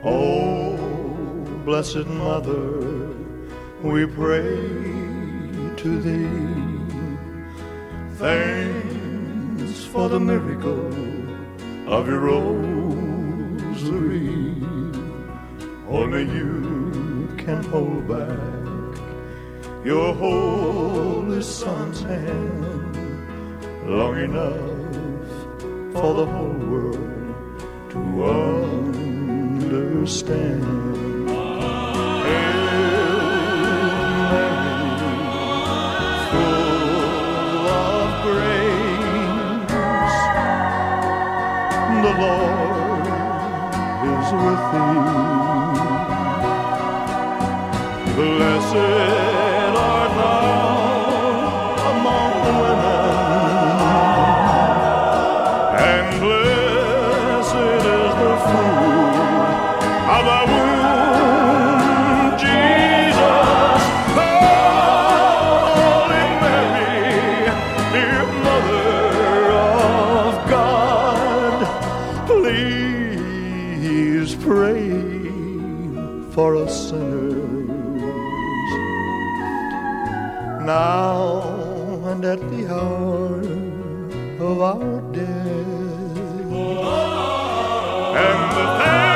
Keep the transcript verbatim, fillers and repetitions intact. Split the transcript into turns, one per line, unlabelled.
Oh, Blessed Mother, we pray to thee. Thanks for the miracle of your rosary. Only you can hold back your holy Son's hand long enough for the whole world to understand. Hail Mary, full of grace, the Lord is with thee. Blessed art thou among women, and blessed is the fruit of thy womb, Jesus. Holy Mary, dear Mother of God, please pray for us sinners, now and at the hour of our death. And the